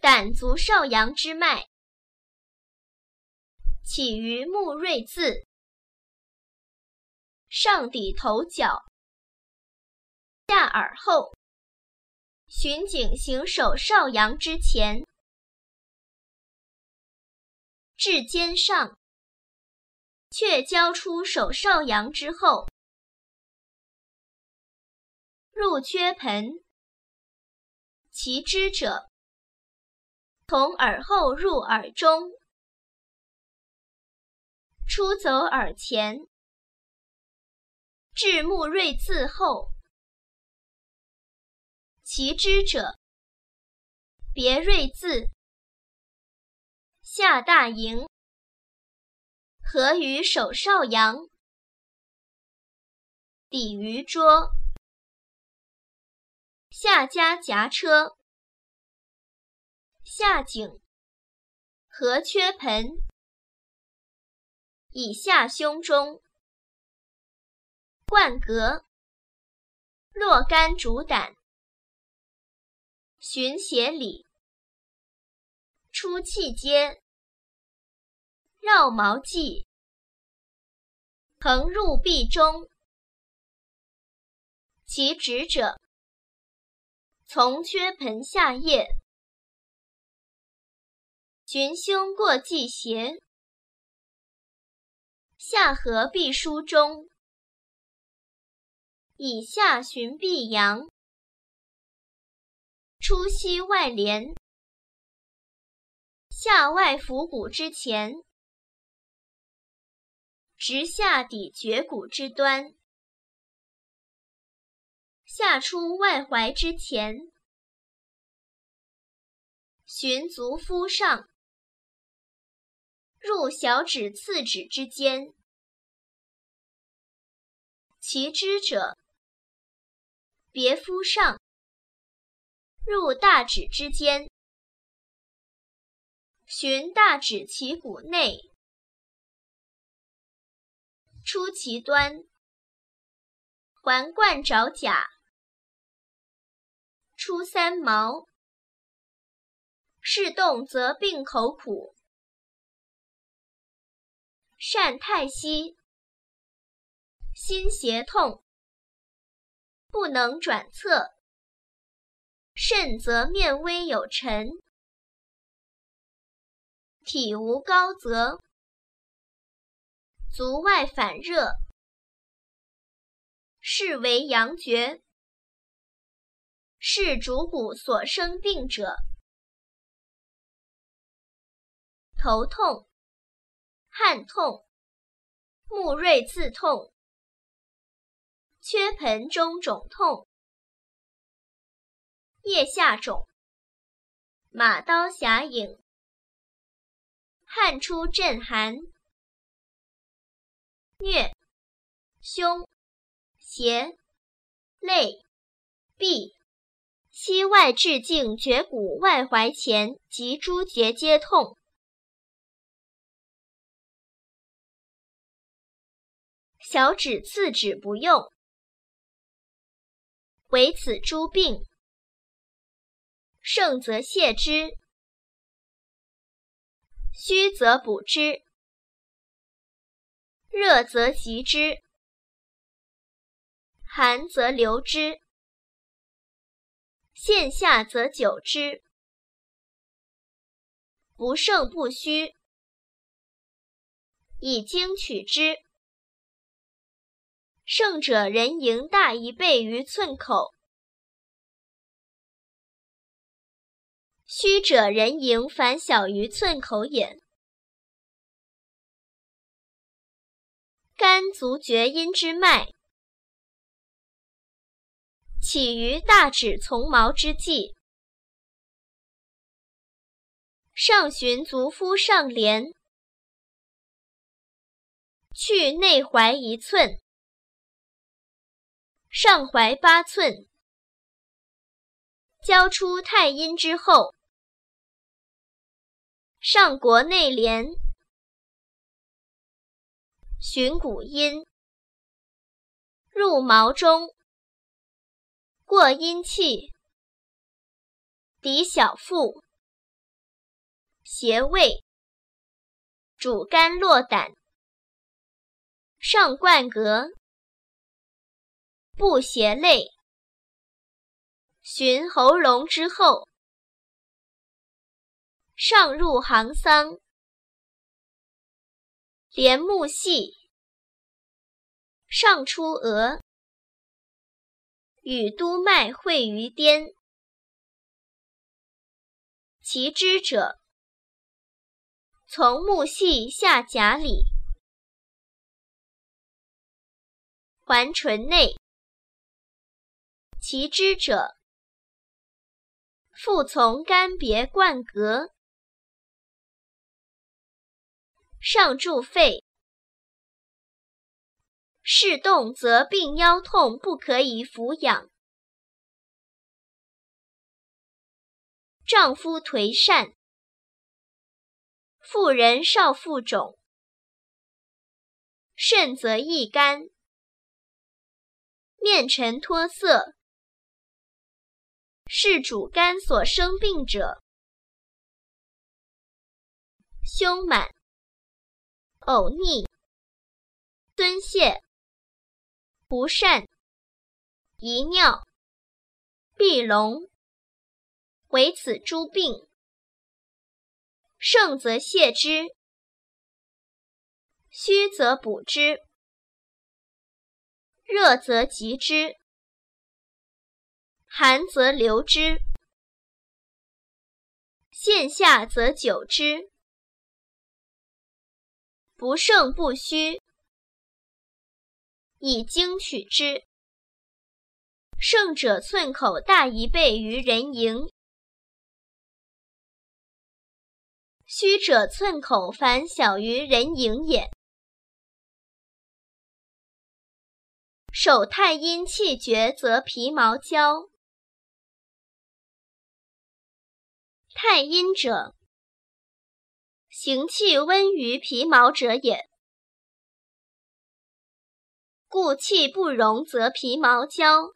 感足少阳之脉，起于目锐眦，上抵头角，下耳后，循颈行手少阳之前，至肩上，却交出手少阳之后，入缺盆，其支者，从耳后入耳中，出走耳前，至目锐眦后，其支者，别锐眦，下大迎，合于手少阳，抵于桌，下夹夹车，下颈，合缺盆，以下胸中，贯膈，络肝主胆，循胁里，出气阶，绕毛际，横入臂中，其指者，从缺盆下叶，循胸过际胁，下合臂枢中，以下循臂阳，出膝外连，下外腹股之前，直下抵绝骨之端，下出外踝之前，循足肤上，入小指次指之间，其支者，别肤上，入大指之间，循大指其骨内，出其端，环贯爪甲，出三毛，是动则并口苦，疝太息，心胁痛，不能转侧，甚则面微有沉，体无高泽，足外反热，是为阳厥，是主骨所生病者。头痛、汗痛、目锐眦痛、缺盆中肿痛、腋下肿、马刀侠影、汗出阵寒、疟、胸、胁、肋、臂、膝外至胫绝骨外踝前及诸节皆痛。小指次指不用，唯此诸病，盛则泻之，虚则补之，热则急之，寒则留之，陷下则久之，不盛不虚，以经取之。盛者人迎大一倍于寸口，虚者人迎反小于寸口也。肝足厥阴之脉，起于大指从毛之际，上循足肤上廉，去内踝1寸，上踝8寸，交出太阴之后，上腘内廉，循骨阴，入毛中，过阴气，抵小腹， 胁胃，主肝络胆，上冠膈，布胁肋，循喉咙之后，上入行桑，连木细，上出额，与督脉会于颠。其支者，从目细下甲里，环唇内。其支者，复从肝别冠膈，上注肺。是动则病腰痛，不可以服养。丈夫颓疝，妇人少腹肿，肾则易干，面沉脱色，是主肝所生病者。胸满、呕逆、敦泻、不善、遗尿、闭聋，为此诸病。盛则泻之，虚则补之，热则急之，寒则留之，陷下则久之。不盛不虚，以精取之。盛者寸口大1倍于人迎，虚者寸口反小于人迎也。手太阴气绝，则皮毛焦。太阴者，行气温于皮毛者也。故气不容，则皮毛焦。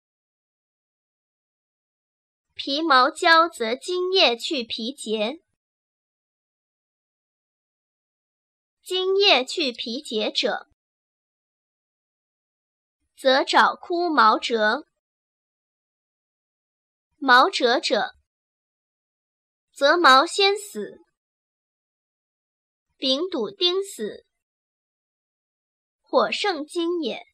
皮毛焦，则津液去皮结。津液去皮结者，则爪枯毛折。毛折者，则毛先死，柄笃钉死，火盛筋也。